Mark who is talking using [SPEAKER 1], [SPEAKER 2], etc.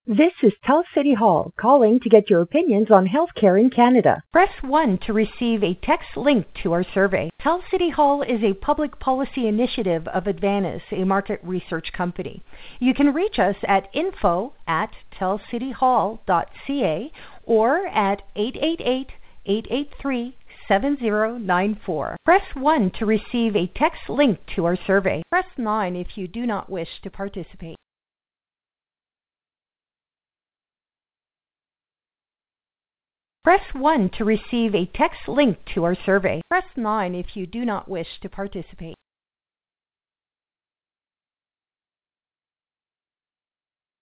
[SPEAKER 1] This is Tell City Hall calling to get your opinions on healthcare in Canada.
[SPEAKER 2] Press 1 to receive a text link to our survey. Tell City Hall is a public policy initiative of Advanus, a market research company. You can reach us at info@tellcityhall.ca or at 888-883-7094. Press 1 to receive a text link to our survey. Press 9 if you do not wish to participate. Press 1 to receive a text link to our survey. Press 9 if you do not wish to participate.